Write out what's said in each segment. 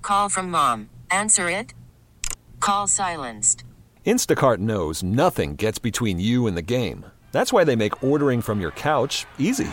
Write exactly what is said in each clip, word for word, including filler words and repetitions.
Call from mom. Answer it. Call silenced. Instacart knows nothing gets between you and the game. That's why they make ordering from your couch easy.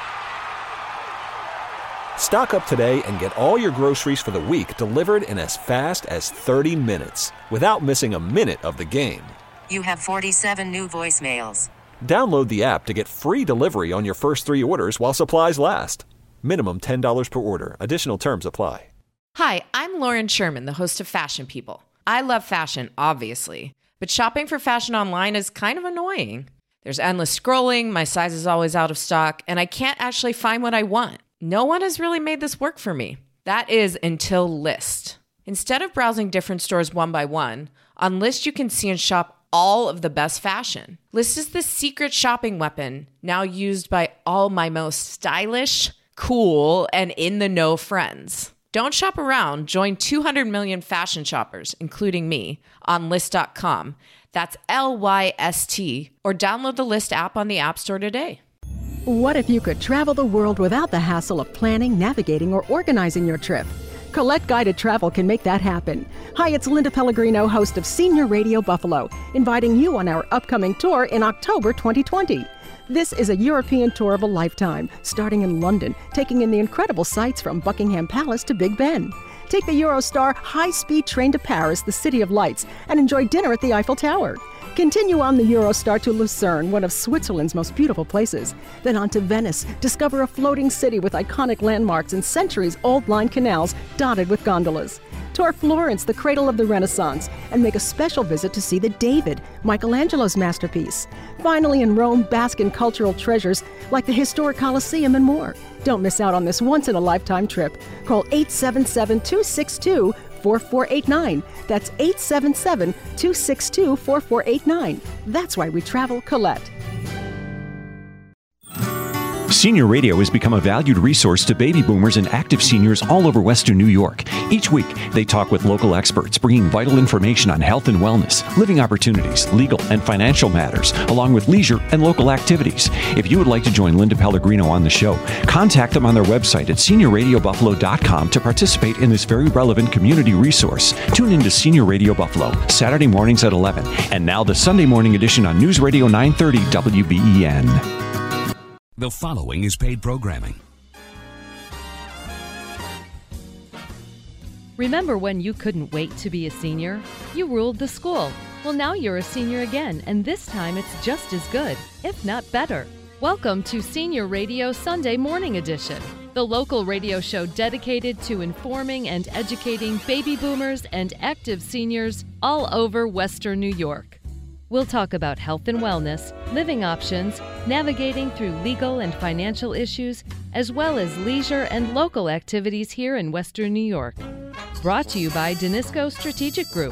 Stock up today and get all your groceries for the week delivered in as fast as thirty minutes without missing a minute of the game. You have forty-seven new voicemails. Download the app to get free delivery on your first three orders while supplies last. Minimum ten dollars per order. Additional terms apply. Hi, I'm Lauren Sherman, the host of Fashion People. I love fashion, obviously, but shopping for fashion online is kind of annoying. There's endless scrolling, my size is always out of stock, and I can't actually find what I want. No one has really made this work for me. That is until Lyst. Instead of browsing different stores one by one, on Lyst you can see and shop all of the best fashion. Lyst is the secret shopping weapon now used by all my most stylish, cool, and in-the-know friends. Don't shop around. Join two hundred million fashion shoppers, including me, on Lyst dot com. That's L Y S T, or download the Lyst app on the App Store today. What if you could travel the world without the hassle of planning, navigating, or organizing your trip? Colette Guided Travel can make that happen. Hi, it's Linda Pellegrino, host of Senior Radio Buffalo, inviting you on our upcoming tour in October twenty twenty. This is a European tour of a lifetime, starting in London, taking in the incredible sights from Buckingham Palace to Big Ben. Take the Eurostar high-speed train to Paris, the City of Lights, and enjoy dinner at the Eiffel Tower. Continue on the Eurostar to Lucerne, one of Switzerland's most beautiful places. Then on to Venice, discover a floating city with iconic landmarks and centuries-old line canals dotted with gondolas. Tour Florence, the cradle of the Renaissance, and make a special visit to see the David, Michelangelo's masterpiece. Finally, in Rome, bask in cultural treasures like the historic Colosseum and more. Don't miss out on this once-in-a-lifetime trip. Call eight seven seven, two six two, four four eight nine. That's eight seven seven, two six two, four four eight nine. That's why we travel Colette. Senior Radio has become a valued resource to baby boomers and active seniors all over Western New York. Each week, they talk with local experts, bringing vital information on health and wellness, living opportunities, legal and financial matters, along with leisure and local activities. If you would like to join Linda Pellegrino on the show, contact them on their website at senior radio buffalo dot com to participate in this very relevant community resource. Tune in to Senior Radio Buffalo, Saturday mornings at eleven, and now the Sunday morning edition on News Radio nine thirty W B E N. The following is paid programming. Remember when you couldn't wait to be a senior? You ruled the school. Well, now you're a senior again, and this time it's just as good, if not better. Welcome to Senior Radio Sunday Morning Edition, the local radio show dedicated to informing and educating baby boomers and active seniors all over Western New York. We'll talk about health and wellness, living options, navigating through legal and financial issues, as well as leisure and local activities here in Western New York. Brought to you by Danisco Strategic Group.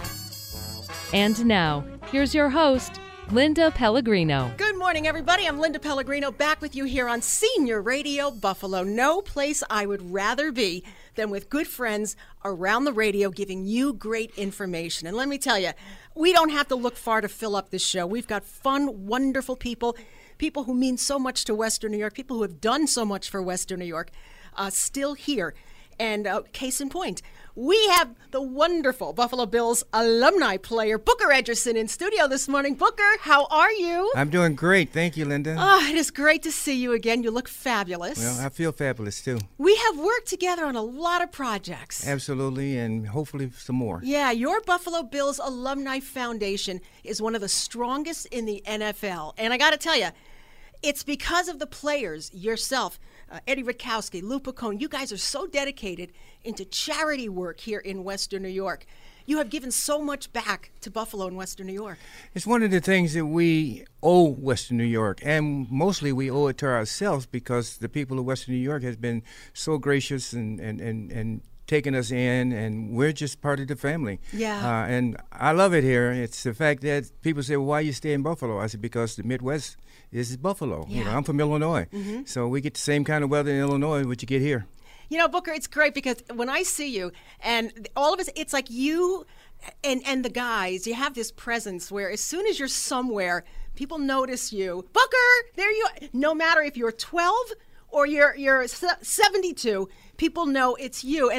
And now, here's your host, Linda Pellegrino. Good morning, everybody. I'm Linda Pellegrino, back with you here on Senior Radio Buffalo. No place I would rather be than with good friends around the radio giving you great information. And let me tell you, we don't have to look far to fill up this show. We've got fun, wonderful people, people who mean so much to Western New York, people who have done so much for Western New York, uh, still here. And uh, case in point, we have the wonderful Buffalo Bills alumni player, Booker Edgerson, in studio this morning. Booker, how are you? I'm doing great. Thank you, Linda. Oh, it is great to see you again. You look fabulous. Well, I feel fabulous, too. We have worked together on a lot of projects. Absolutely, and hopefully some more. Yeah, your Buffalo Bills Alumni Foundation is one of the strongest in the N F L. And I got to tell you, it's because of the players, yourself, uh, Eddie Rutkowski, Lou Picone. You guys are so dedicated into charity work here in Western New York. You have given so much back to Buffalo and Western New York. It's one of the things that we owe Western New York, and mostly we owe it to ourselves because the people of Western New York has been so gracious and, and, and, and taking us in, and we're just part of the family. Yeah. Uh, and I love it here. It's the fact that people say, well, why you stay in Buffalo? I said, because the Midwest is Buffalo. Yeah. You know, I'm from Illinois. Mm-hmm. So we get the same kind of weather in Illinois what you get here. You know, Booker, it's great because when I see you and all of us, it's like you and, and the guys, you have this presence where as soon as you're somewhere, people notice you. Booker, there you are. No matter if you're twelve or you're you're seventy-two, people know it's you. And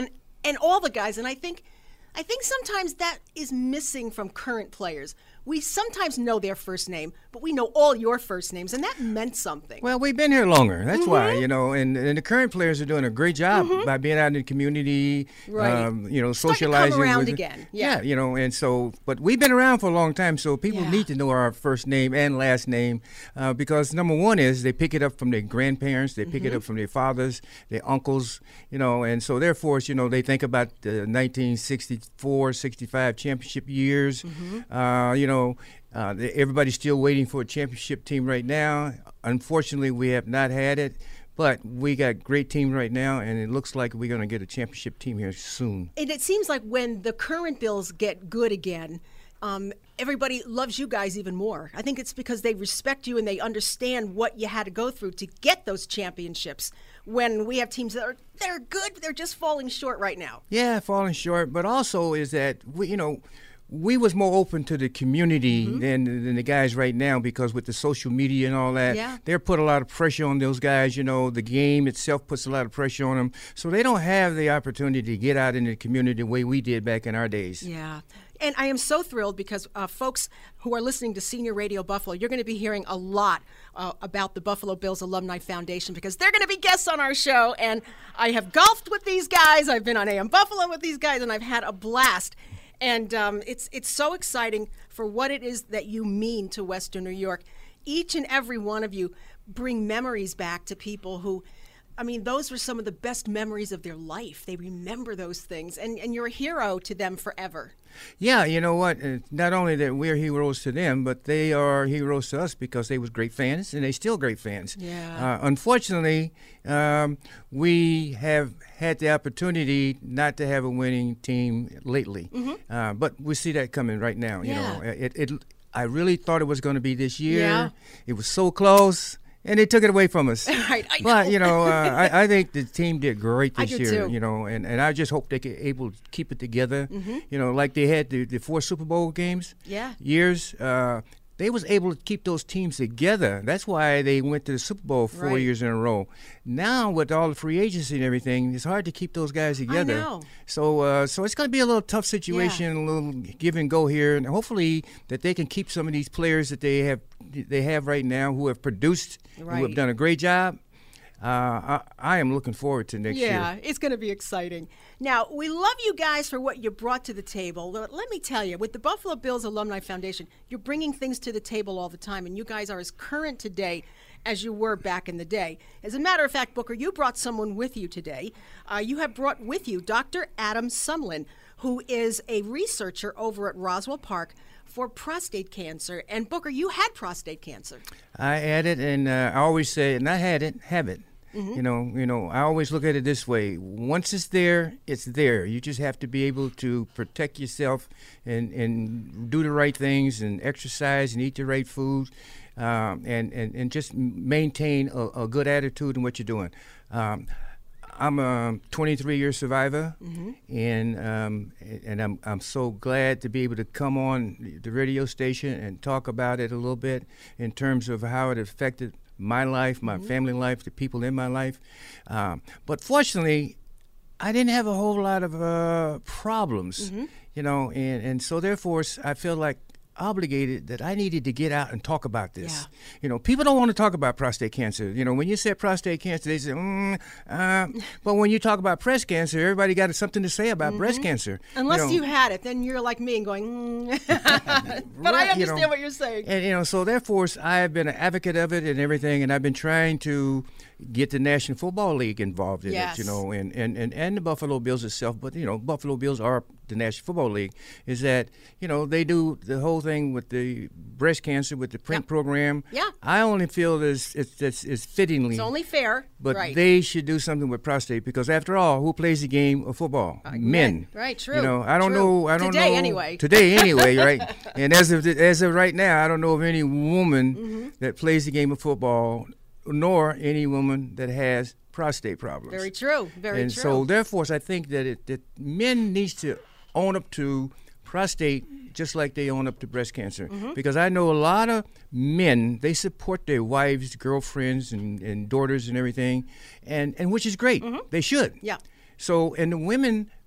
and all the guys. And I think, I think sometimes that is missing from current players. We sometimes know their first name, but we know all your first names, and that meant something. Well, we've been here longer. That's Mm-hmm. why, you know, and, and the current players are doing a great job Mhm. by being out in the community, Right. um, you know, Starting to come socializing. around with again. Yeah. you know, and so, but we've been around for a long time, so people Yeah. need to know our first name and last name uh, because number one is they pick it up from their grandparents, they pick it Mhm. up from their fathers, their uncles, you know, and so therefore, you know, they think about the nineteen sixty-four, sixty-five championship years, Mhm. uh, you know, Uh, the- everybody's still waiting for a championship team right now. Unfortunately, we have not had it, but we got great teams right now, and it looks like we're going to get a championship team here soon. And it seems like when the current Bills get good again, um, everybody loves you guys even more. I think it's because they respect you and they understand what you had to go through to get those championships. When we have teams that are they're good, but they're just falling short right now. Yeah, falling short, but also is that we, you know, we was more open to the community Mm-hmm. than than the guys right now because with the social media and all that, Yeah. they're put a lot of pressure on those guys. You know, the game itself puts a lot of pressure on them, so they don't have the opportunity to get out in the community the way we did back in our days. Yeah. And I am so thrilled because uh, folks who are listening to Senior Radio Buffalo, you're going to be hearing a lot uh, about the Buffalo Bills Alumni Foundation because they're going to be guests on our show. And I have golfed with these guys. I've been on A M Buffalo with these guys, and I've had a blast. And um, it's it's so exciting for what it is that you mean to Western New York. Each and every one of you bring memories back to people who, I mean, those were some of the best memories of their life. They remember those things, and, and you're a hero to them forever. Yeah, you know what? Uh, not only that we're heroes to them, but they are heroes to us because they was great fans, and they still great fans. Yeah. Uh, unfortunately, um, we have had the opportunity not to have a winning team lately, Mhm. uh, but we see that coming right now. You Yeah. know, it, it. I really thought it was going to be this year. Yeah. It was so close. And they took it away from us. Right, I but, know. you know, uh, I, I think the team did great I this do year, too. you know, and, and I just hope they could able to keep it together. Mhm. You know, like they had the, the four Super Bowl games, Yeah. years. Uh, they was able to keep those teams together. That's why they went to the Super Bowl four Right. years in a row. Now, with all the free agency and everything, it's hard to keep those guys together. know. So, uh, so it's going to be a little tough situation, a little give and go here, and hopefully that they can keep some of these players that they have they have right now who have produced, who Right. have done a great job. Uh, I, I am looking forward to next Yeah, year. it's going to be exciting. Now, we love you guys for what you brought to the table. But let me tell you, with the Buffalo Bills Alumni Foundation, you're bringing things to the table all the time, and you guys are as current today as you were back in the day. As a matter of fact, Booker, you brought someone with you today. Uh, you have brought with you Doctor Adam Sumlin, who is a researcher over at Roswell Park for prostate cancer. And Booker, you had prostate cancer. I had it, and uh, I always say, and I had it, have it. Mhm. You know, you know. I always look at it this way: once it's there, it's there. You just have to be able to protect yourself and and do the right things and exercise and eat the right food, um, and, and and just maintain a, a good attitude in what you're doing. Um, I'm a twenty-three year survivor, Mhm. and um, and I'm I'm so glad to be able to come on the radio station and talk about it a little bit in terms of how it affected my life, my family life, the people in my life. Um, but fortunately, I didn't have a whole lot of uh, problems, Mhm. you know, and, and so therefore I feel like obligated that I needed to get out and talk about this. Yeah. You know, people don't want to talk about prostate cancer. You know, when you say prostate cancer, they say, mm, uh, but when you talk about breast cancer, everybody got something to say about breast Mhm. cancer. Unless know. you had it, then you're like me and going, mm. but I Right, you understand know. what you're saying. And you know, so therefore, I have been an advocate of it and everything, and I've been trying to get the National Football League involved in Yes. it, you know, and, and, and, and the Buffalo Bills itself. But you know, Buffalo Bills are the National Football League. Is that you know they do the whole thing with the breast cancer with the print program. Yeah. I only feel it's it's it's, it's fittingly. It's only fair. But right. they should do something with prostate because, after all, who plays the game of football? men. Right, true. You know, I don't True. know. I don't Today, know. anyway. Today, anyway, right? And as of as of right now, I don't know of any woman Mhm. that plays the game of football, nor any woman that has prostate problems. Very true. Very and true. so, therefore, I think that it, that men needs to own up to prostate just like they own up to breast cancer. Mhm. Because I know a lot of men, they support their wives, girlfriends, and, and daughters and everything, and, and which is great. They should. Yeah. So, and the women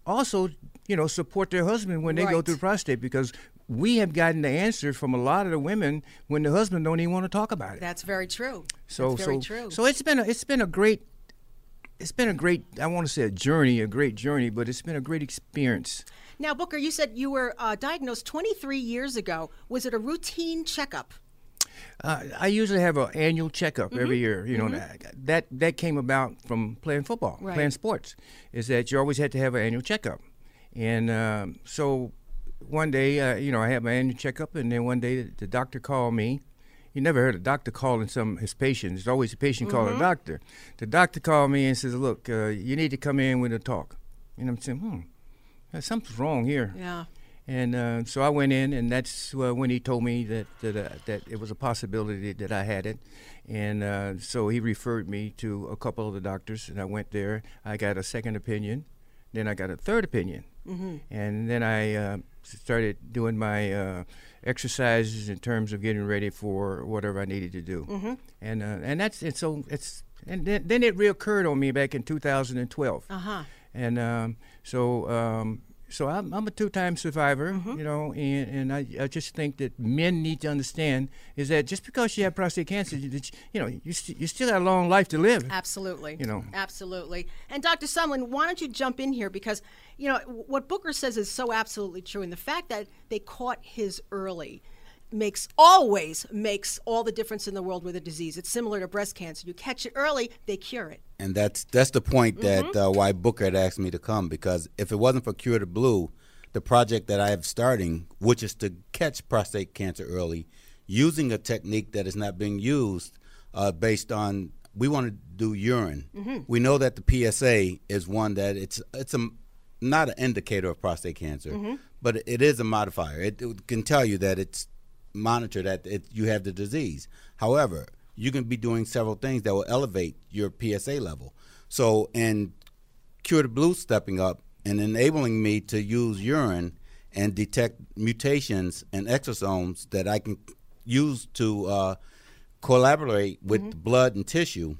also, you know, support their husband when they go Right. through prostate, because we have gotten the answer from a lot of the women when the husband don't even want to talk about it. That's very true. So That's very so true. so it's been a, it's been a great it's been a great I want to say a journey, a great journey, but it's been a great experience. Now, Booker, you said you were uh, diagnosed twenty-three years ago. Was it a routine checkup? Uh, I usually have an annual checkup Mm-hmm. every year. You know, that, that that came about from playing football, Right. playing sports. Is that you always had to have an annual checkup, and um, so one day, uh, you know, I had my annual checkup, and then one day the, the doctor called me. You never heard a doctor calling some his patients. It's always a patient calling a doctor. The doctor called me and says, "Look, uh, you need to come in with a talk." And I'm saying, "Hmm, something's wrong here." Yeah. And uh, so I went in, and that's uh, when he told me that that, uh, that it was a possibility that I had it. And uh, so he referred me to a couple of the doctors, and I went there. I got a second opinion, then I got a third opinion, Mm-hmm. and then I uh, started doing my uh, exercises in terms of getting ready for whatever I needed to do. Mm-hmm. And uh, and that's and so it's and then, then it reoccurred on me back in two thousand twelve. Uh-huh. And um, so, um, so I'm, I'm a two-time survivor, Mm-hmm. you know, and, and I, I just think that men need to understand is that just because you have prostate cancer, you, that you, you know, you, st- you still got a long life to live. Absolutely. You know. Absolutely. And Doctor Sumlin, why don't you jump in here? Because, you know, what Booker says is so absolutely true. And the fact that they caught his early makes always makes all the difference in the world with a disease. It's similar to breast cancer. You catch it early, they cure it. And that's that's the point Mm-hmm. that uh, why Booker had asked me to come, because if it wasn't for Cure the Blue, the project that I have starting, which is to catch prostate cancer early, using a technique that is not being used uh, based on, we want to do urine. Mm-hmm. We know that the P S A is one that it's it's a not an indicator of prostate cancer, Mm-hmm. but it is a modifier. It, it can tell you that it's monitor that it, you have the disease. However, you can be doing several things that will elevate your P S A level. So, in Cure the Blue stepping up and enabling me to use urine and detect mutations and exosomes that I can use to uh, collaborate with Mm-hmm. blood and tissue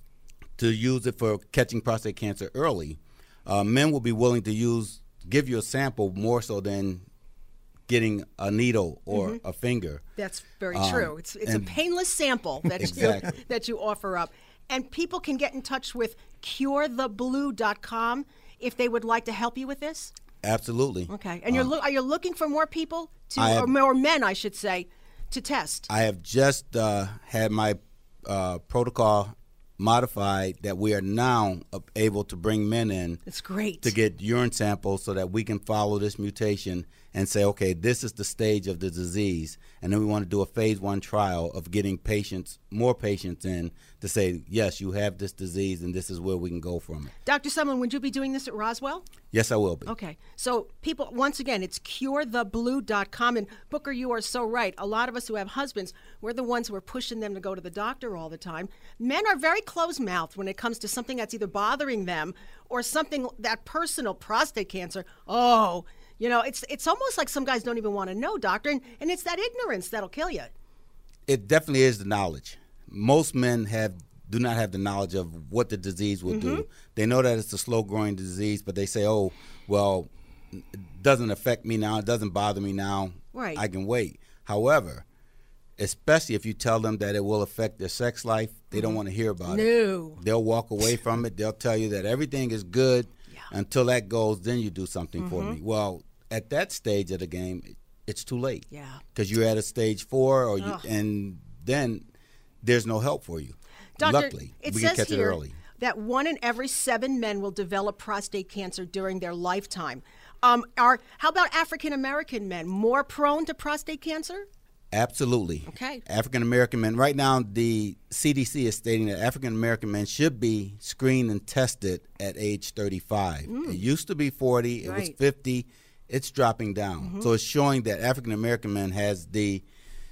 to use it for catching prostate cancer early, uh, men will be willing to use give you a sample more so than getting a needle or Mm-hmm. a finger. That's very Um, true. It's it's a and- painless sample that Exactly. you that you offer up. And people can get in touch with cure the blue dot com if they would like to help you with this. Absolutely. Okay. And you're Um, loo- are you looking for more people to I have- or more men, I should say, to test? I have just uh, had my uh, protocol modified that we are now able to bring men in It's great. to get urine samples so that we can follow this mutation and say, okay, this is the stage of the disease. And then we want to do a phase one trial of getting patients, more patients in to say, yes, you have this disease and this is where we can go from it. Doctor Sumlin, would you be doing this at Roswell? Yes, I will be. Okay. So people, once again, it's cure the blue dot com. And Booker, you are so right. A lot of us who have husbands, we're the ones who are pushing them to go to the doctor all the time. Men are very closed-mouthed when it comes to something that's either bothering them or something that personal, prostate cancer. Oh, you know, it's it's almost like some guys don't even want to know, doctor. And, and it's that ignorance that'll kill you. It definitely is the knowledge. Most men have do not have the knowledge of what the disease will Mm-hmm. do. They know that it's a slow-growing disease, but they say, oh, well, it doesn't affect me now. It doesn't bother me now. Right. I can wait. However, especially if you tell them that it will affect their sex life, they don't want to hear about it. No. They'll walk away from it. They'll tell you that everything is good until that goes, then you do something for me. Well, at that stage of the game, it- it's too late. Yeah. Because you're at a stage four, or you, and then there's no help for you. Doctor, Luckily, it we says can catch here it early. that one in every seven men will develop prostate cancer during their lifetime. Um, are how about African American men more prone to prostate cancer? Absolutely. Okay. African American men. Right now, the C D C is stating that African American men should be screened and tested at age thirty-five. It used to be forty. It was Mm. Right. Mm-hmm. fifty. It's dropping down. So it's showing that African American men has the,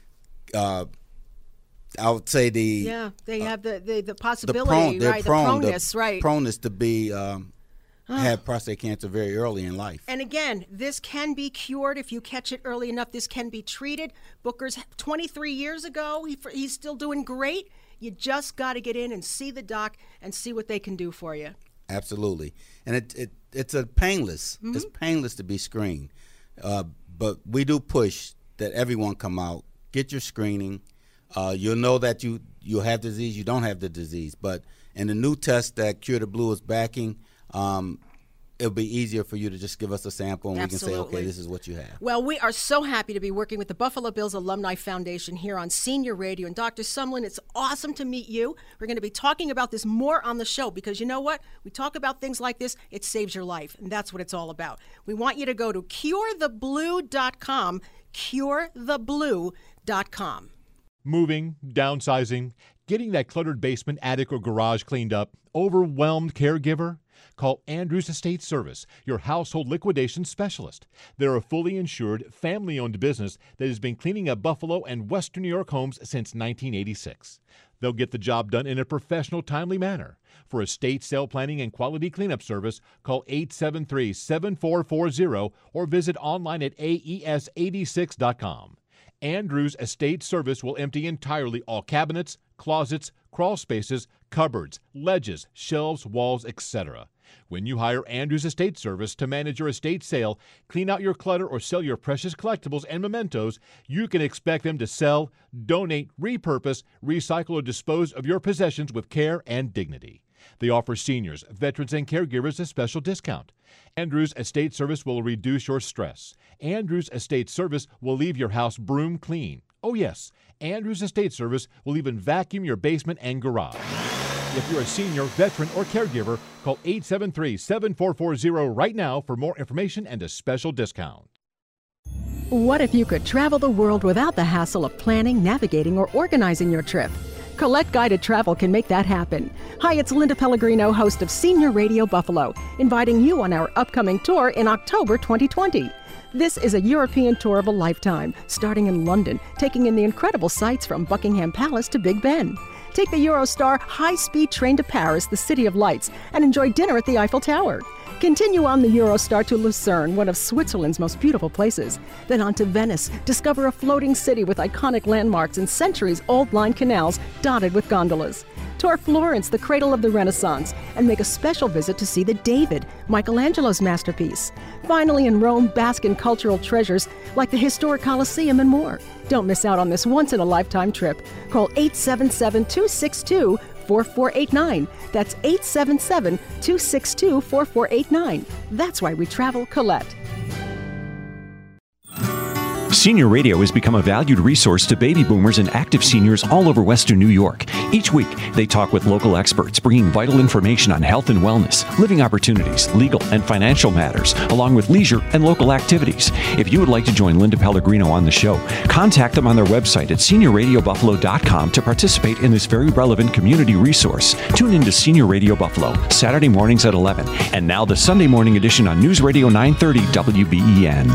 uh, I would say the Yeah, they have the the, the the possibility, prone, they're right? prone, the proneness, the right? proneness to be um, have prostate cancer very early in life. And again, this can be cured if you catch it early enough. This can be treated. Booker's twenty-three years ago. He, he's still doing great. You just got to get in and see the doc and see what they can do for you. Absolutely. And it, it it's a painless. Mm-hmm. It's painless to be screened. Uh, but we do push that everyone come out, get your screening. Uh, you'll know that you you have disease, you don't have the disease. But in the new test that Cure the Blue is backing, um, it'll be easier for you to just give us a sample and Absolutely. we can say, okay, this is what you have. Well, we are so happy to be working with the Buffalo Bills Alumni Foundation here on Senior Radio. And Doctor Sumlin, it's awesome to meet you. We're going to be talking about this more on the show because you know what? We talk about things like this, it saves your life, and that's what it's all about. We want you to go to cure the blue dot com, cure the blue dot com. Moving, downsizing, getting that cluttered basement, attic, or garage cleaned up, overwhelmed caregiver? Call Andrews Estate Service, your household liquidation specialist. They're a fully insured, family-owned business that has been cleaning up Buffalo and Western New York homes since nineteen eighty-six. They'll get the job done in a professional, timely manner. For estate sale planning and quality cleanup service, call eight seven three, seven four four zero or visit online at A E S eighty-six dot com. Andrews Estate Service will empty entirely all cabinets, closets, crawl spaces, cupboards, ledges, shelves, walls, et cetera. When you hire Andrews Estate Service to manage your estate sale, clean out your clutter, or sell your precious collectibles and mementos, you can expect them to sell, donate, repurpose, recycle, or dispose of your possessions with care and dignity. They offer seniors, veterans, and caregivers a special discount. Andrews Estate Service will reduce your stress. Andrews Estate Service will leave your house broom clean. Oh yes, Andrews Estate Service will even vacuum your basement and garage. If you're a senior, veteran, or caregiver, call eight seven three, seven four four zero right now for more information and a special discount. What if you could travel the world without the hassle of planning, navigating, or organizing your trip? Colette Guided Travel can make that happen. Hi, it's Linda Pellegrino, host of Senior Radio Buffalo, inviting you on our upcoming tour in October twenty twenty. This is a European tour of a lifetime, starting in London, taking in the incredible sights from Buckingham Palace to Big Ben. Take the Eurostar high-speed train to Paris, the City of Lights, and enjoy dinner at the Eiffel Tower. Continue on the Eurostar to Lucerne, one of Switzerland's most beautiful places. Then on to Venice, discover a floating city with iconic landmarks and centuries-old line canals dotted with gondolas. Tour Florence, the cradle of the Renaissance, and make a special visit to see the David, Michelangelo's masterpiece. Finally, in Rome, bask in cultural treasures like the historic Colosseum and more. Don't miss out on this once-in-a-lifetime trip. Call eight seven seven, two six two, four four eight nine. That's eight seven seven, two six two, four four eight nine. That's why we travel Colette. Senior Radio has become a valued resource to baby boomers and active seniors all over Western New York. Each week, they talk with local experts, bringing vital information on health and wellness, living opportunities, legal and financial matters, along with leisure and local activities. If you would like to join Linda Pellegrino on the show, contact them on their website at senior radio buffalo dot com to participate in this very relevant community resource. Tune in to Senior Radio Buffalo, Saturday mornings at eleven, and now the Sunday morning edition on News Radio nine thirty W B E N.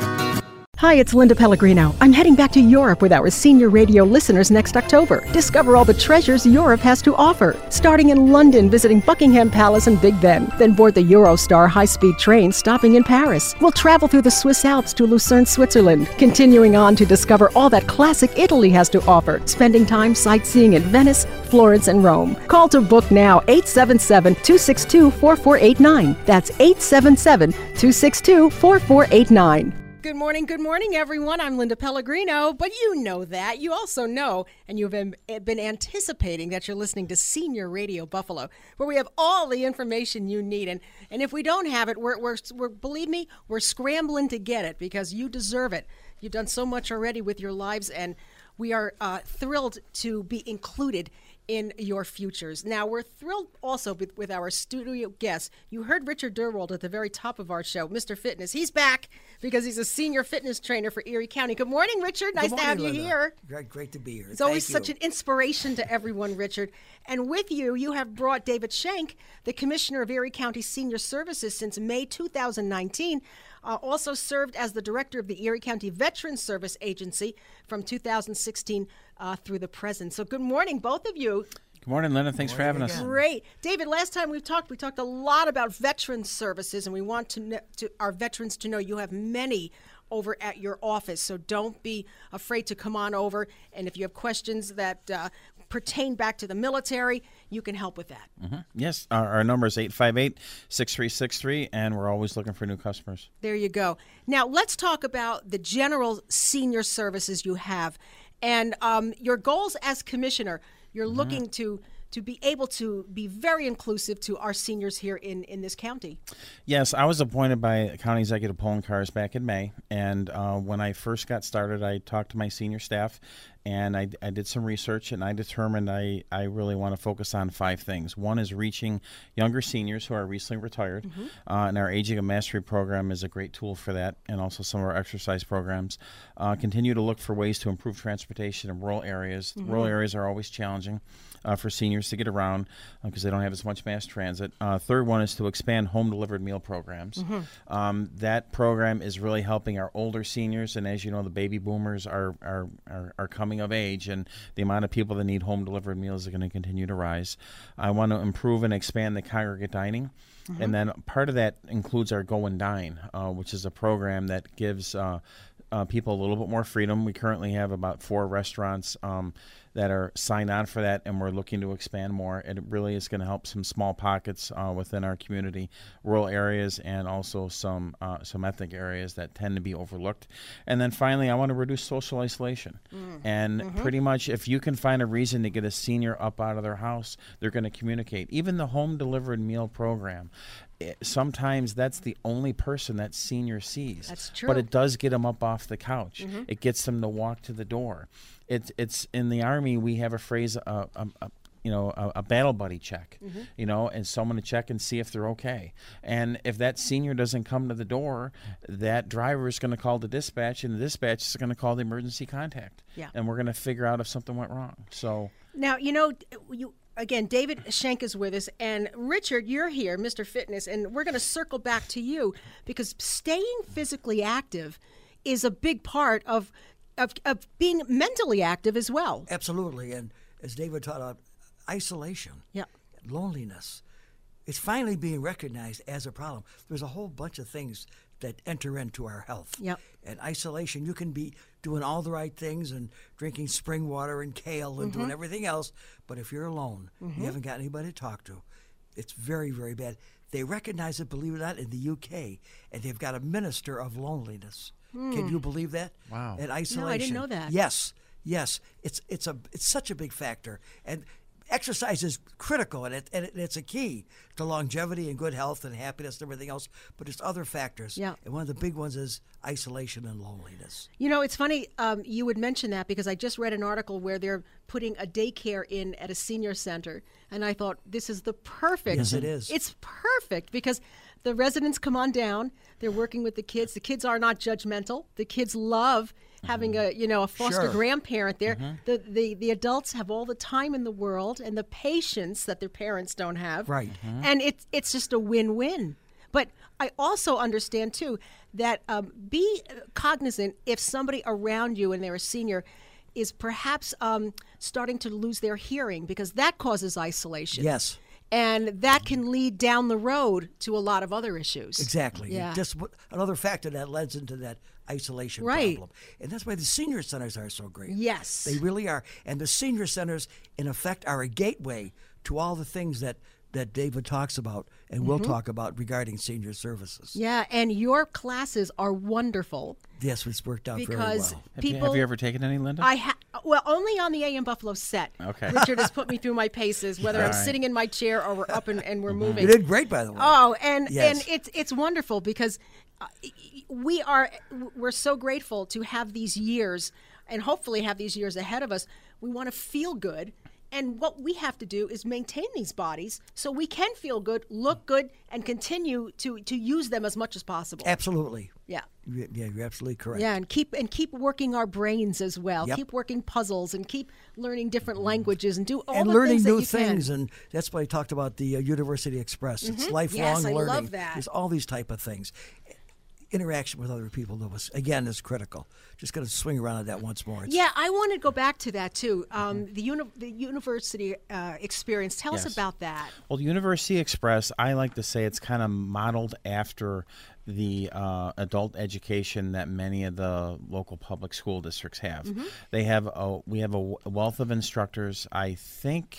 Hi, it's Linda Pellegrino. I'm heading back to Europe with our Senior Radio listeners next October. Discover all the treasures Europe has to offer. Starting in London, visiting Buckingham Palace and Big Ben. Then board the Eurostar high-speed train, stopping in Paris. We'll travel through the Swiss Alps to Lucerne, Switzerland. Continuing on to discover all that classic Italy has to offer. Spending time sightseeing in Venice, Florence, and Rome. Call to book now, eight seven seven, two six two, four four eight nine. That's eight seven seven, two six two, four four eight nine. Good morning, good morning, everyone. I'm Linda Pellegrino, but you know that. You also know, and you've been, been anticipating that you're listening to Senior Radio Buffalo, where we have all the information you need. And, and if we don't have it, we're, we're, we're, believe me, we're scrambling to get it because you deserve it. You've done so much already with your lives, and we are uh, thrilled to be included in your futures. Now, we're thrilled also with, with our studio guests. You heard Richard Durwald at the very top of our show, Mister Fitness. He's back because he's a senior fitness trainer for Erie County. Good morning, Richard. Nice Good morning, to have you Linda. here. Great, great to be here. It's Thank always you. such an inspiration to everyone, Richard. And with you, you have brought David Schenk, the Commissioner of Erie County Senior Services since May two thousand nineteen. Uh, also served as the director of the Erie County Veterans Service Agency from two thousand sixteen uh, through the present. So good morning, both of you. Good morning, Linda. Thanks for having us. Great. David, last time we talked, we talked a lot about veterans services, and we want to, kn- to our veterans to know you have many over at your office. So don't be afraid to come on over. And if you have questions that uh, pertain back to the military, you can help with that. Mm-hmm. Yes, our, our number is eight five eight, six three six three, and we're always looking for new customers. There you go. Now, let's talk about the general senior services you have. And um, your goals as commissioner, you're mm-hmm. looking to to be able to be very inclusive to our seniors here in, in this county. Yes, I was appointed by County Executive Poloncarz back in May, and uh, when I first got started, I talked to my senior staff, and I, I did some research, and I determined I, I really want to focus on five things. One is reaching younger seniors who are recently retired, mm-hmm. uh, and our Aging of Mastery program is a great tool for that, and also some of our exercise programs. Uh, continue to look for ways to improve transportation in rural areas. Mm-hmm. Rural areas are always challenging uh, for seniors to get around because uh, they don't have as much mass transit. Uh, third one is to expand home-delivered meal programs. Mm-hmm. Um, that program is really helping our older seniors, and as you know, the baby boomers are are, are, are coming of age, and the amount of people that need home-delivered meals is going to continue to rise. I want to improve and expand the congregate dining. Mm-hmm. And then part of that includes our Go and Dine, uh, which is a program that gives uh, uh, people a little bit more freedom. We currently have about four restaurants um, that are signed on for that, and we're looking to expand more. And it really is going to help some small pockets uh, within our community, rural areas, and also some uh, some ethnic areas that tend to be overlooked. And then finally, I want to reduce social isolation. Mm. And mm-hmm. pretty much if you can find a reason to get a senior up out of their house, they're going to communicate. Even the home-delivered meal program, it, sometimes that's the only person that senior sees. That's true. But it does get them up off the couch. Mm-hmm. It gets them to walk to the door. It's it's in the Army, we have a phrase, uh, a, a, you know, a, a battle buddy check, mm-hmm. you know, and someone to check and see if they're okay. And if that senior doesn't come to the door, that driver is going to call the dispatch, and the dispatch is going to call the emergency contact. Yeah. And we're going to figure out if something went wrong. So now, you know, you again, David Schenk is with us, and Richard, you're here, Mister Fitness, and we're going to circle back to you because staying physically active is a big part of Of, of being mentally active as well. Absolutely. And as David taught about, isolation, yeah, loneliness, it's finally being recognized as a problem. There's a whole bunch of things that enter into our health. Yep. And isolation, you can be doing all the right things and drinking spring water and kale and mm-hmm. doing everything else, but if you're alone, mm-hmm. you haven't got anybody to talk to, it's very, very bad. They recognize it, believe it or not, in the U K, and they've got a minister of loneliness. Can you believe that? Wow. And isolation. No, I didn't know that. Yes, yes. It's it's a it's such a big factor, and exercise is critical, and it and it, it's a key to longevity and good health and happiness and everything else. But there's other factors. Yeah. And one of the big ones is isolation and loneliness. You know, it's funny um, you would mention that because I just read an article where they're putting a daycare in at a senior center, and I thought this is the perfect. Yes, it is. It's perfect because the residents come on down. They're working with the kids. The kids are not judgmental. The kids love mm-hmm. having a you know a foster sure. grandparent there. Mm-hmm. The, the the adults have all the time in the world and the patience that their parents don't have. Right. Mm-hmm. And it's it's just a win-win. But I also understand too that um, be cognizant if somebody around you and they're a senior is perhaps um, starting to lose their hearing because that causes isolation. Yes. And that can lead down the road to a lot of other issues. Exactly. Yeah. Just another factor that leads into that isolation right. problem. And that's why the senior centers are so great. Yes. They really are. And the senior centers, in effect, are a gateway to all the things that, that David talks about and mm-hmm. will talk about regarding senior services. Yeah, and your classes are wonderful. Yes, it's worked out because very well. Have, people, you, have you ever taken any, Linda? I ha- Well, only on the A M Buffalo set. Okay. Richard has put me through my paces, whether All I'm right. sitting in my chair or we're up and, and we're You moving. did great, by the way. Oh, and Yes. and it's it's wonderful because uh, we are we're so grateful to have these years and hopefully have these years ahead of us. We want to feel good. And what we have to do is maintain these bodies so we can feel good, look good, and continue to, to use them as much as possible. Absolutely. Yeah. Yeah, you're absolutely correct. Yeah, and keep and keep working our brains as well. Yep. Keep working puzzles and keep learning different languages and do all and the learning things new that you things, can. and that's why I talked about the uh, University Express. It's Mhm. lifelong Yes, I learning. love that. There's all these type of things. Interaction with other people, though, was, again, is critical. Just going to swing around on that once more. It's, Yeah, I want to go back to that too. Um, the uni- the university uh, experience. Tell Yes. us about that. Well, the University Express, I like to say it's kind of modeled after the uh, adult education that many of the local public school districts have. Mhm. They have a, we have a wealth of instructors. I think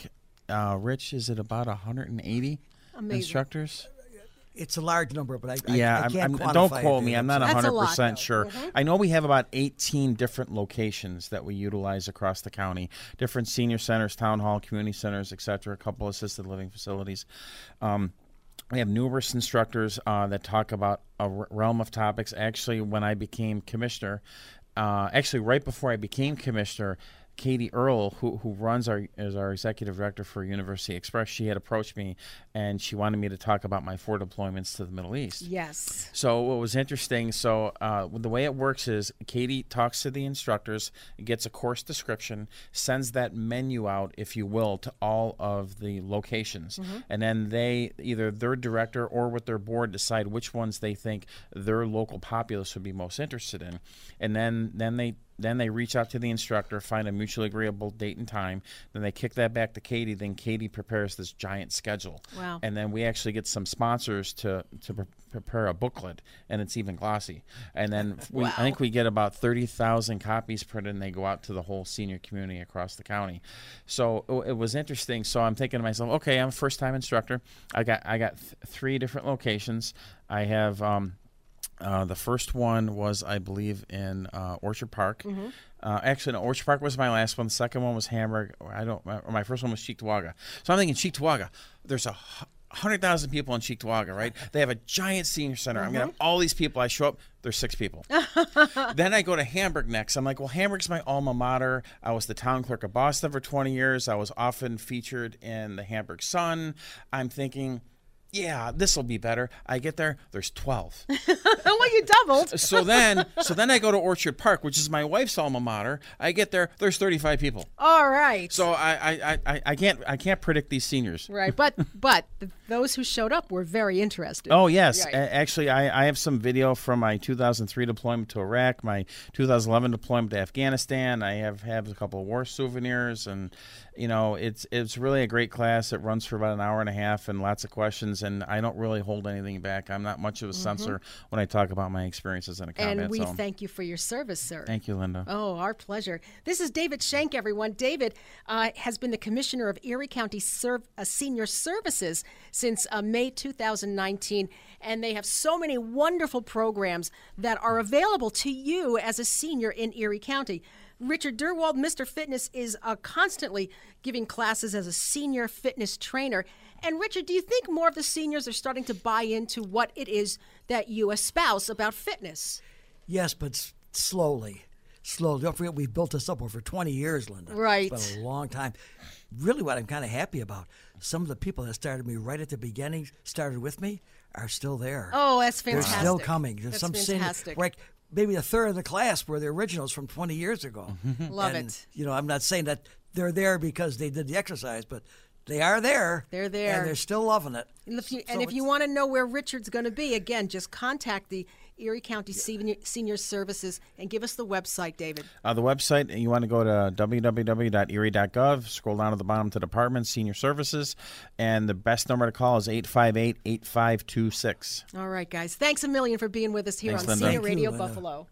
uh, Rich, is it about one hundred eighty Amazing. instructors? It's a large number, but I, yeah, I, I can't I'm, I'm, quantify don't it, quote me. Dave. I'm not That's one hundred a lot, percent though. sure. Mhm. I know we have about eighteen different locations that we utilize across the county, different senior centers, town hall, community centers, et cetera, a couple assisted living facilities. Um, we have numerous instructors uh, that talk about a r- realm of topics. Actually, when I became commissioner, uh, actually right before I became commissioner, Katie Earle, who who runs our is our executive director for University Express, she had approached me and she wanted me to talk about my four deployments to the Middle East. Yes. So what was interesting, so uh, the way it works is Katie talks to the instructors, gets a course description, sends that menu out, if you will, to all of the locations. Mhm. And then they, either their director or with their board, decide which ones they think their local populace would be most interested in. And then, then they Then they reach out to the instructor, find a mutually agreeable date and time. Then they kick that back to Katie. Then Katie prepares this giant schedule. Wow. And then we actually get some sponsors to, to pre- prepare a booklet, and it's even glossy. And then we, Wow. I think we get about thirty thousand copies printed, and they go out to the whole senior community across the county. So it, it was interesting. So I'm thinking to myself, okay, I'm a first-time instructor. I got I got th- three different locations. I have... Um, Uh, the first one was, I believe, in uh, Orchard Park. Mhm. Uh, actually, no, Orchard Park was my last one. The second one was Hamburg. I don't. My, my first one was Cheektowaga. So I'm thinking Cheektowaga. There's a hu- hundred thousand people in Cheektowaga, right? They have a giant senior center. I'm gonna have all these people. I show up. There's six people. Then I go to Hamburg next. I'm like, well, Hamburg's my alma mater. I was the town clerk of Boston for twenty years. I was often featured in the Hamburg Sun. I'm thinking, yeah, this will be better. I get there, there's twelve. Well, you doubled. So then, so then I go to Orchard Park, which is my wife's alma mater. I get there, there's thirty-five people. All right. So I, I, I, I can't, I can't predict these seniors. Right, but but th- those who showed up were very interested. Oh yes, Right. A- actually, I, I have some video from my two thousand three deployment to Iraq, my two thousand eleven deployment to Afghanistan. I have have a couple of war souvenirs, and you know, it's it's really a great class. It runs for about an hour and a half, and lots of questions. And I don't really hold anything back. I'm not much of a Mhm. censor when I talk about my experiences in a combat And we zone. thank you for your service, sir. Thank you, Linda. Oh, our pleasure. This is David Schenk, everyone. David uh, has been the commissioner of Erie County Serv- uh, Senior Services since uh, May two thousand nineteen, and they have so many wonderful programs that are available to you as a senior in Erie County. Richard Durwald, Mister Fitness, is uh, constantly giving classes as a senior fitness trainer. And Richard, do you think more of the seniors are starting to buy into what it is that you espouse about fitness? Yes, but s- slowly. Slowly. Don't forget, we've built this up over twenty years, Linda. Right. It's been a long time. Really, what I'm kind of happy about, some of the people that started me right at the beginning, started with me, are still there. Oh, that's They're fantastic. still coming. There's That's some senior- fantastic. like maybe a third of the class were the originals from twenty years ago. Love And, it. You know, I'm not saying that they're there because they did the exercise, but they are there. They're there. And they're still loving it. And if you, So and if you it's- want to know where Richard's going to be, again, just contact the Erie County Senior, Senior Services and give us the website, David. Uh, the website, you want to go to w w w dot erie dot gov, scroll down to the bottom to Department, Senior Services, and the best number to call is eight five eight, eight five two six. All right, guys. Thanks a million for being with us here Thanks, on Linda. Senior Thank you, Radio Linda. Buffalo.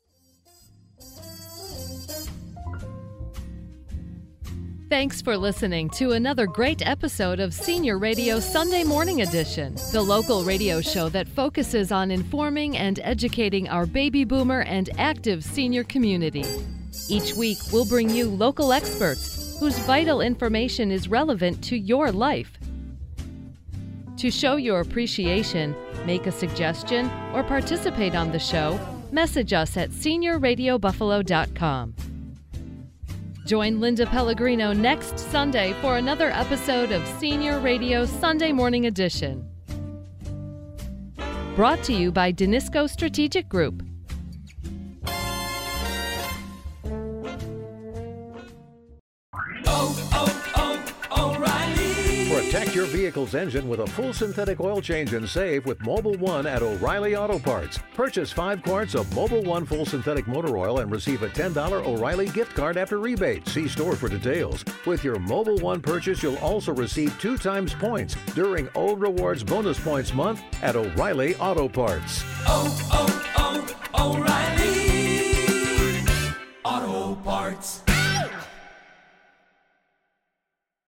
Thanks for listening to another great episode of Senior Radio Sunday Morning Edition, the local radio show that focuses on informing and educating our baby boomer and active senior community. Each week, we'll bring you local experts whose vital information is relevant to your life. To show your appreciation, make a suggestion, or participate on the show, message us at senior radio buffalo dot com. Join Linda Pellegrino next Sunday for another episode of Senior Radio Sunday Morning Edition. Brought to you by Danisco Strategic Group. Protect your vehicle's engine with a full synthetic oil change and save with Mobil one at O'Reilly Auto Parts. Purchase five quarts of Mobil one full synthetic motor oil and receive a ten dollars O'Reilly gift card after rebate. See store for details. With your Mobil one purchase, you'll also receive two times points during O Rewards Bonus Points Month at O'Reilly Auto Parts. Oh, oh, oh, O'Reilly